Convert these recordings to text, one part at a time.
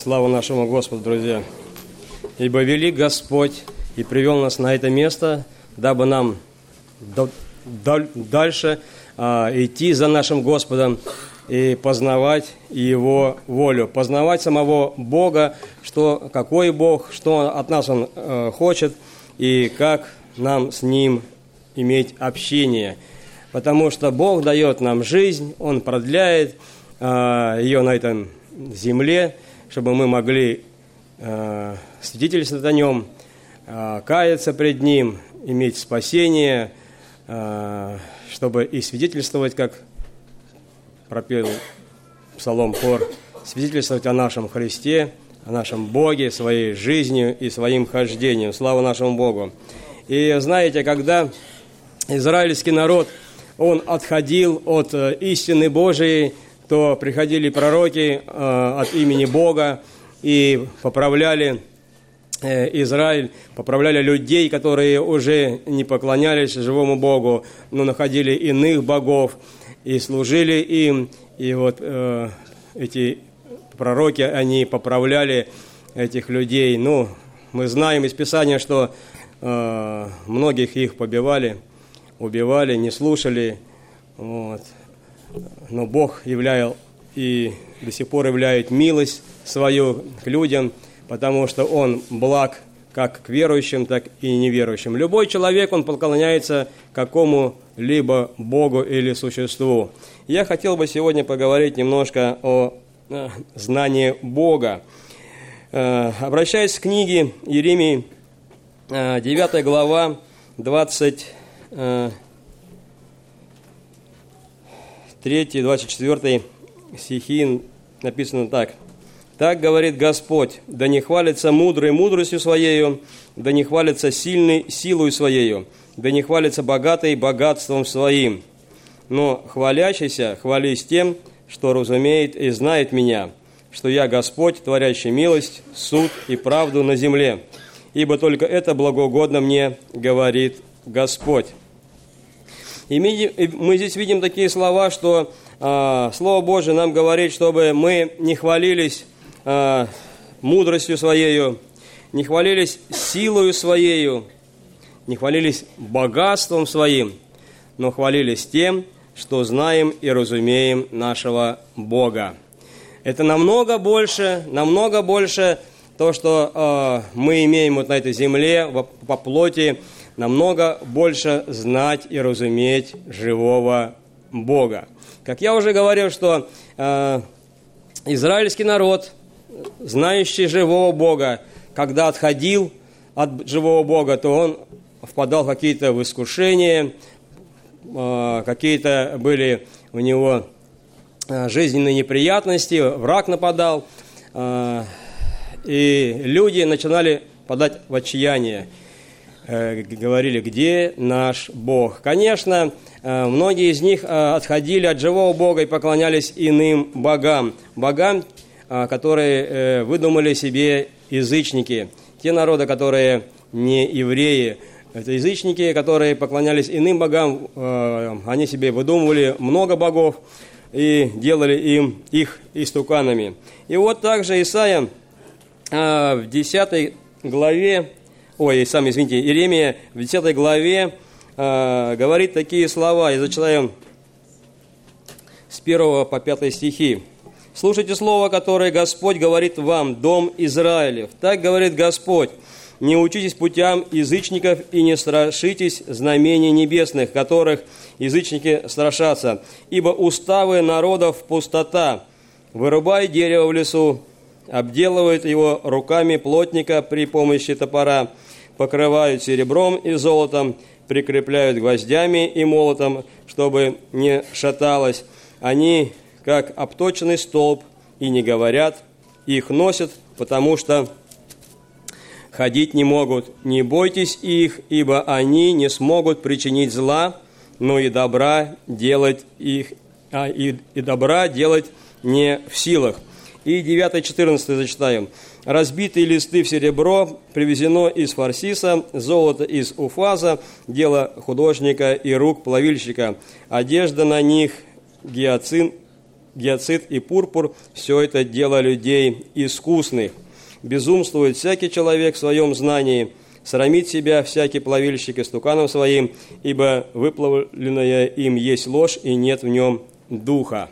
Слава нашему Господу, друзья! Ибо велик Господь и привел нас на это место, дабы нам дальше идти за нашим Господом и познавать Его волю, познавать самого Бога, какой Бог, что от нас Он хочет и как нам с Ним иметь общение. Потому что Бог дает нам жизнь, Он продляет ее на этой земле, чтобы мы могли свидетельствовать о Нем, каяться пред Ним, иметь спасение, чтобы и свидетельствовать, как пропел Псалом Хор, свидетельствовать о нашем Христе, о нашем Боге, своей жизнью и своим хождением. Слава нашему Богу! И знаете, когда израильский народ, он отходил от истины Божией, то приходили пророки от имени Бога и поправляли Израиль, поправляли людей, которые уже не поклонялись живому Богу, но находили иных богов и служили им. И вот эти пророки, они поправляли этих людей. Ну, мы знаем из Писания, что многих их побивали, убивали, не слушали. Вот. Но Бог являл и до сих пор являет милость свою к людям, потому что Он благ как к верующим, так и неверующим. Любой человек, он поклоняется какому-либо Богу или существу. Я хотел бы сегодня поговорить немножко о знании Бога. Обращаясь к книге Иеремии, 9 глава, 23-24 стихи написано так. «Так говорит Господь, да не хвалится мудрый мудростью Своею, да не хвалится сильный силою Своею, да не хвалится богатый богатством Своим. Но хвалящийся хвались тем, что разумеет и знает Меня, что Я Господь, творящий милость, суд и правду на земле. Ибо только это благоугодно Мне, говорит Господь». И мы здесь видим такие слова, что Слово Божие нам говорит, чтобы мы не хвалились мудростью Своею, не хвалились силою Своею, не хвалились богатством Своим, но хвалились тем, что знаем и разумеем нашего Бога. Это намного больше то, что мы имеем вот на этой земле, по плоти, намного больше знать и разуметь живого Бога. Как я уже говорил, что израильский народ, знающий живого Бога, когда отходил от живого Бога, то он впадал в какие-то искушения, какие-то были у него жизненные неприятности, враг нападал, и люди начинали впадать в отчаяние. Говорили, где наш Бог? Конечно, многие из них отходили от живого Бога и поклонялись иным богам, которые выдумали себе язычники, те народы, которые не евреи. Это язычники, которые поклонялись иным богам, они себе выдумывали много богов и делали их истуканами. И вот также Исайя в 10 главе, Иеремия в 10 главе говорит такие слова. Я зачитаю с 1 по 5 стихи. «Слушайте слово, которое Господь говорит вам, дом Израилев. Так говорит Господь, не учитесь путям язычников и не страшитесь знамений небесных, которых язычники страшатся. Ибо уставы народов пустота. Вырубай дерево в лесу, обделывают его руками плотника при помощи топора, покрывают серебром и золотом, прикрепляют гвоздями и молотом, чтобы не шаталось. Они, как обточенный столб, и не говорят, их носят, потому что ходить не могут. Не бойтесь их, ибо они не смогут причинить зла, но и добра делать не в силах». И 9-14 зачитаем. «Разбитые листы в серебро привезено из Фарсиса, золото из Уфаза, дело художника и рук плавильщика. Одежда на них гиацинт гиацинт и пурпур – все это дело людей искусных. Безумствует всякий человек в своем знании, срамит себя всякий плавильщик истуканом своим, ибо выплавленное им есть ложь, и нет в нем духа».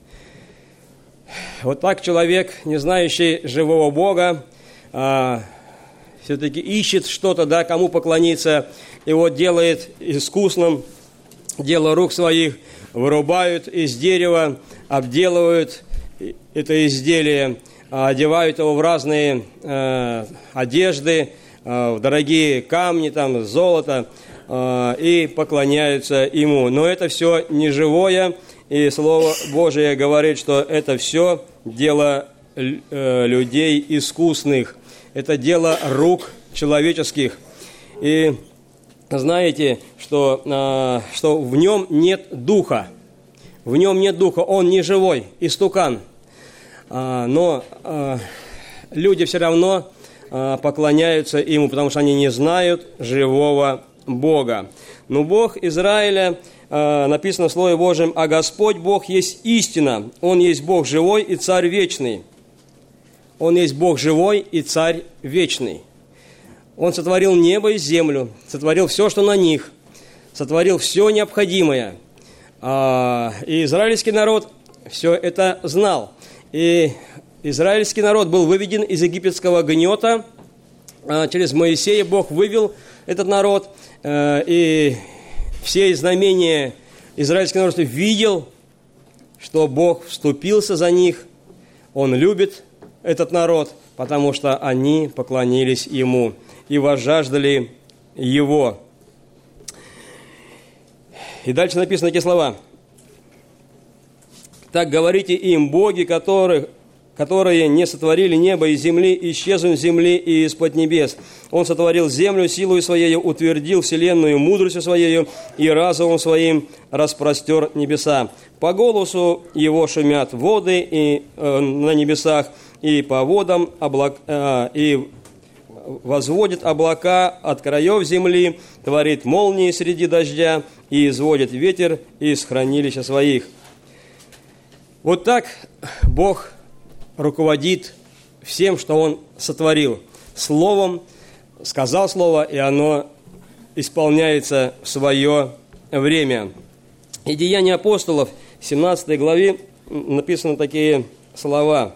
Вот так человек, не знающий живого Бога, все-таки ищет что-то, да, кому поклониться, и вот делает искусным дело рук своих, вырубают из дерева, обделывают это изделие, одевают его в разные одежды, в дорогие камни, там, золото, и поклоняются ему. Но это все не живое, и Слово Божие говорит, что это все дело людей искусных, это дело рук человеческих. И знаете, что в нем нет духа, в нем нет духа, он не живой, истукан. Но люди все равно поклоняются ему, потому что они не знают живого Бога. Но Бог Израиля, написано в Слове Божьем: «А Господь Бог есть истина, Он есть Бог живой и Царь вечный». Он есть Бог живой и Царь вечный. Он сотворил небо и землю, сотворил все, что на них, сотворил все необходимое. И израильский народ все это знал. И израильский народ был выведен из египетского гнета. Через Моисея Бог вывел этот народ. И все знамения израильский народ видел, что Бог вступился за них. Он любит этот народ, потому что они поклонились Ему и возжаждали Его. И дальше написаны такие слова: «Так говорите им, боги, которые не сотворили небо и земли, исчезнут с земли и из-под небес. Он сотворил землю силою своею, утвердил вселенную мудростью своею, и разумом своим распростер небеса. По голосу его шумят воды и на небесах, и по водам и возводит облака от краев земли, творит молнии среди дождя и изводит ветер из хранилища своих». Вот так Бог руководит всем, что Он сотворил. Словом, сказал слово, и оно исполняется в свое время. И Деяния апостолов, 17 главе, написаны такие слова.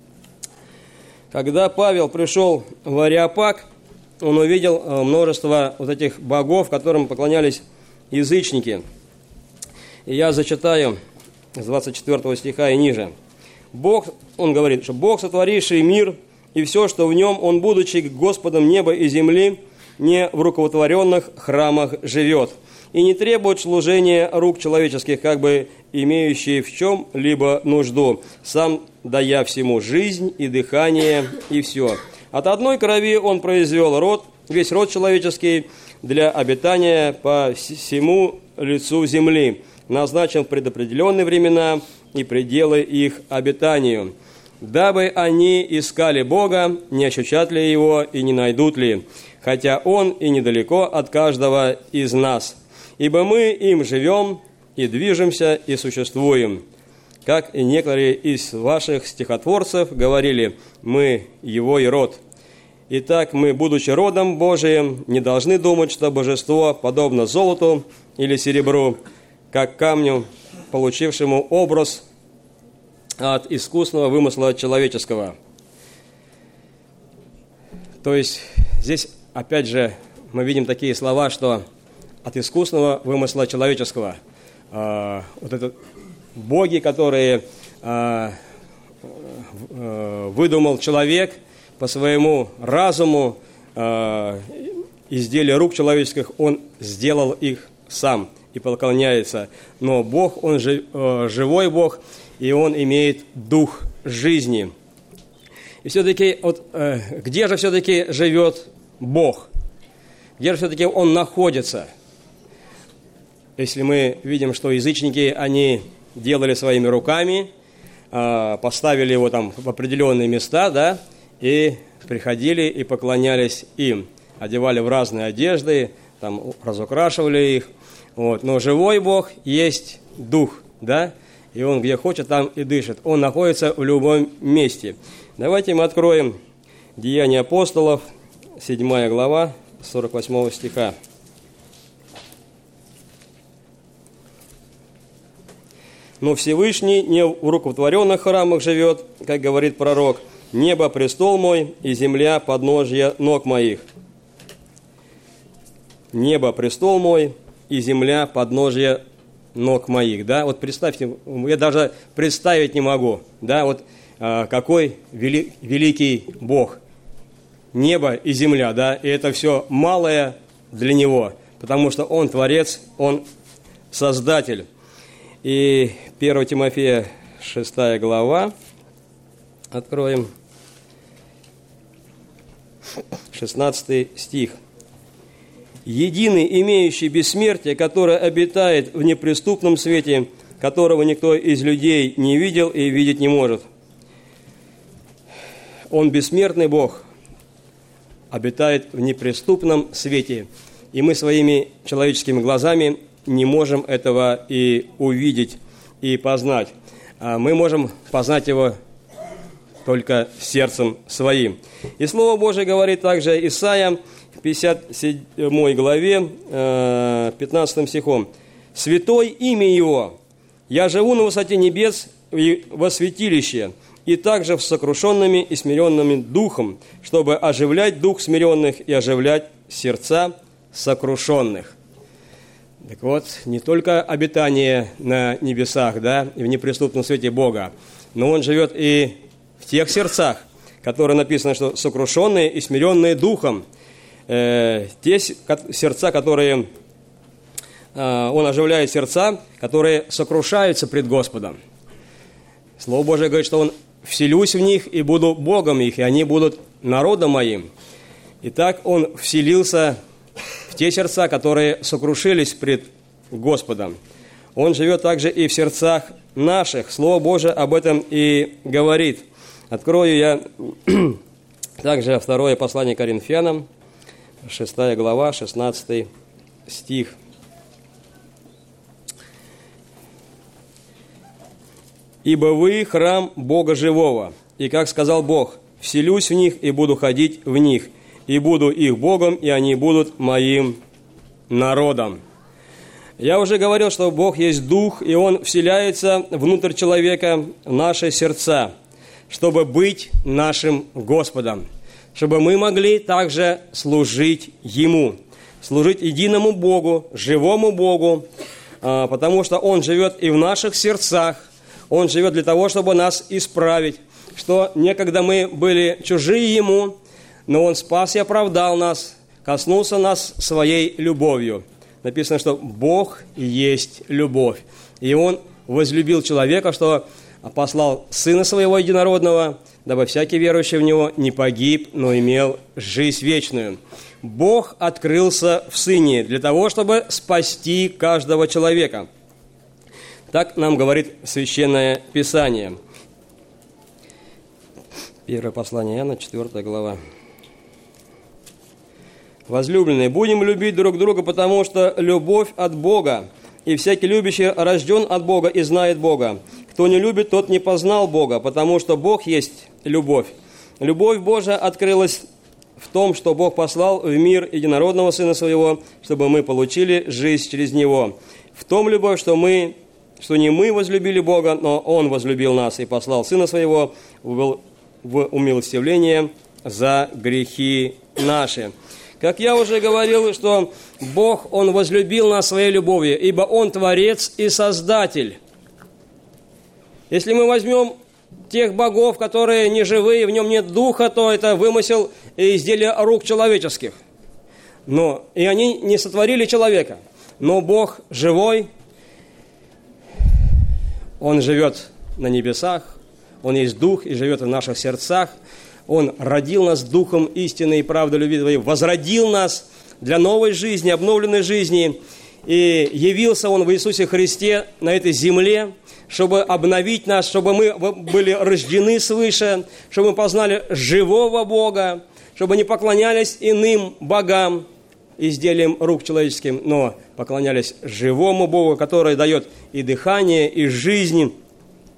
Когда Павел пришел в Ареопаг, он увидел множество вот этих богов, которым поклонялись язычники. И я зачитаю с 24 стиха и ниже. Бог, он говорит, что Бог, сотворивший мир и все, что в нем, Он, будучи Господом неба и земли, не в рукотворенных храмах живет, и не требует служения рук человеческих, как бы имеющие в чем-либо нужду, сам дая всему жизнь и дыхание и все. От одной крови Он произвел род, весь род человеческий для обитания по всему лицу земли, назначен в предопределенные времена и пределы их обитанию, дабы они искали Бога, не ощущат ли Его и не найдут ли, хотя Он и недалеко от каждого из нас. Ибо мы им живем и движемся и существуем. Как и некоторые из ваших стихотворцев говорили, мы Его и род. Итак, мы, будучи родом Божиим, не должны думать, что божество подобно золоту или серебру, как камню, получившему образ от искусного вымысла человеческого. То есть здесь, опять же, мы видим такие слова, что от искусного вымысла человеческого. Вот это боги, которые выдумал человек по своему разуму, изделия рук человеческих, он сделал их сам и поклоняется. Но Бог, Он живой Бог, и Он имеет дух жизни. И все-таки, вот, где же все-таки живет Бог? Где же все-таки Он находится? Если мы видим, что язычники, они делали своими руками, поставили его там в определенные места, да, и приходили и поклонялись им, одевали в разные одежды, там разукрашивали их. Вот. Но живой Бог есть Дух, да, и Он где хочет, там и дышит. Он находится в любом месте. Давайте мы откроем Деяния апостолов, 7 глава, 48 стиха. «Но Всевышний не в рукотворенных храмах живет, как говорит пророк, небо – престол мой, и земля – подножье ног моих». Небо – престол мой, и земля – подножье ног моих. Да? Вот представьте, я даже представить не могу, да, вот какой великий Бог. Небо и земля, да, и это все малое для Него, потому что Он Творец, Он Создатель. И 1 Тимофея, 6 глава, откроем, 16 стих. «Единый, имеющий бессмертие, который обитает в неприступном свете, которого никто из людей не видел и видеть не может». Он бессмертный Бог, обитает в неприступном свете, и мы своими человеческими глазами не можем этого и увидеть, и познать. Мы можем познать Его только сердцем своим. И Слово Божие говорит также Исайя, в 57 главе, 15 стихом. «Святой имя Его, я живу на высоте небес и во святилище, и также в сокрушенными и смиренными духом, чтобы оживлять дух смиренных и оживлять сердца сокрушенных». Так вот, не только обитание на небесах, да, и в неприступном свете Бога, но Он живет и в тех сердцах, которые написано, что сокрушенные и смиренные духом, те сердца, которые Он оживляет сердца, которые сокрушаются пред Господом. Слово Божие говорит, что Он «вселюсь в них и буду Богом их, и они будут народом моим». Итак, Он вселился в те сердца, которые сокрушились пред Господом. Он живет также и в сердцах наших. Слово Божие об этом и говорит. Открою я также второе послание Коринфянам, 6 глава, 16 стих. «Ибо вы храм Бога живого, и, как сказал Бог, вселюсь в них и буду ходить в них, и буду их Богом, и они будут моим народом». Я уже говорил, что Бог есть Дух, и Он вселяется внутрь человека в наши сердца, чтобы быть нашим Господом, чтобы мы могли также служить Ему, служить единому Богу, живому Богу, потому что Он живет и в наших сердцах. Он живет для того, чтобы нас исправить, что некогда мы были чужие Ему, но Он спас и оправдал нас, коснулся нас своей любовью. Написано, что Бог есть любовь. И Он возлюбил человека, что послал Сына Своего Единородного, дабы всякий верующий в Него не погиб, но имел жизнь вечную. Бог открылся в Сыне для того, чтобы спасти каждого человека. Так нам говорит Священное Писание. Первое послание Иоанна, 4 глава. «Возлюбленные, будем любить друг друга, потому что любовь от Бога, и всякий любящий рожден от Бога и знает Бога. Кто не любит, тот не познал Бога, потому что Бог есть любовь. Любовь Божия открылась в том, что Бог послал в мир единородного Сына Своего, чтобы мы получили жизнь через Него. В том любовь, что не мы возлюбили Бога, но Он возлюбил нас и послал Сына Своего в умилостивление за грехи наши». Как я уже говорил, что Бог, Он возлюбил нас своей любовью, ибо Он Творец и Создатель. Если мы возьмем тех богов, которые не живые, в нем нет духа, то это вымысел и изделие рук человеческих. И они не сотворили человека. Но Бог живой, Он живет на небесах, Он есть Дух и живет в наших сердцах. Он родил нас духом истины и правды любви Твоей, возродил нас для новой жизни, обновленной жизни. И явился Он в Иисусе Христе на этой земле, чтобы обновить нас, чтобы мы были рождены свыше, чтобы мы познали живого Бога, чтобы не поклонялись иным богам, изделиям рук человеческим, но поклонялись живому Богу, который дает и дыхание, и жизнь,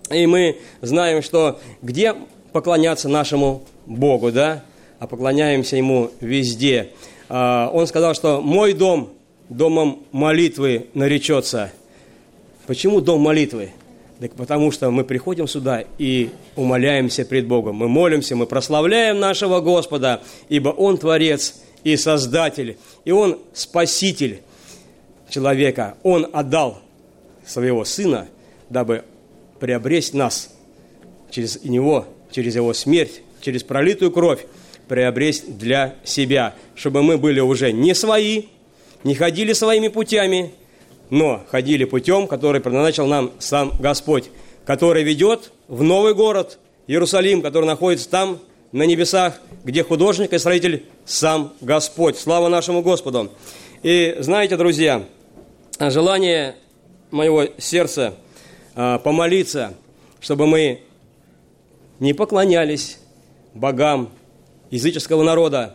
И мы знаем, что где поклоняться нашему Богу, да? А поклоняемся Ему везде. Он сказал, что «мой дом домом молитвы наречется». Почему дом молитвы? Так потому что мы приходим сюда и умоляемся пред Богом. Мы молимся, мы прославляем нашего Господа, ибо Он Творец и Создатель, и Он Спаситель человека. Он отдал Своего Сына, дабы приобрести нас через Него, через Его смерть, через пролитую кровь, приобрести для себя, чтобы мы были уже не свои, не ходили своими путями, но ходили путем, который предназначил нам сам Господь, который ведет в новый город Иерусалим, который находится там, на небесах, где художник и строитель сам Господь. Слава нашему Господу! И знаете, друзья, желание моего сердца помолиться, чтобы мы не поклонялись богам языческого народа,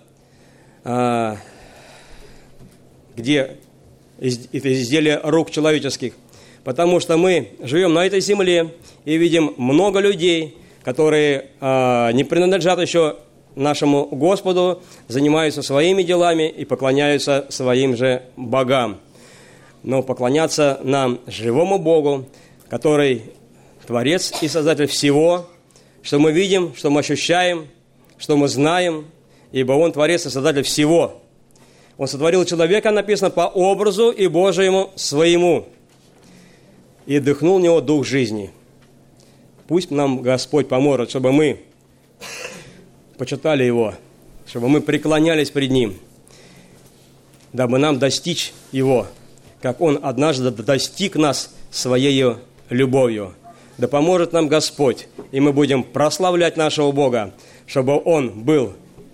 где это изделия рук человеческих, потому что мы живем на этой земле и видим много людей, которые не принадлежат еще нашему Господу, занимаются своими делами и поклоняются своим же богам. Но поклоняться нам, живому Богу, который Творец и Создатель всего, что мы видим, что мы ощущаем, что мы знаем, ибо Он Творец и Создатель всего. Он сотворил человека, написано, по образу и Божьему своему, и вдохнул в него дух жизни. Пусть нам Господь поможет, чтобы мы почитали Его, чтобы мы преклонялись пред Ним, дабы нам достичь Его, как Он однажды достиг нас Своей любовью. Да поможет нам Господь, и мы будем прославлять нашего Бога, чтобы Он был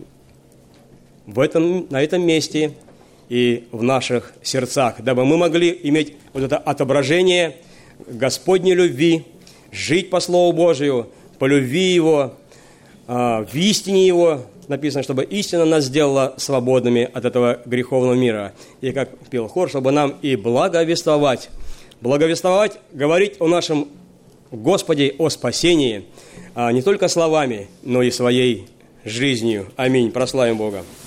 на этом месте и в наших сердцах, дабы мы могли иметь вот это отображение Господней любви, жить по Слову Божию, по любви Его, в истине Его, написано, чтобы истина нас сделала свободными от этого греховного мира. И как пел хор, чтобы нам и благовествовать, говорить о нашем Господе, о спасении, не только словами, но и своей жизнью. Аминь. Прославим Бога.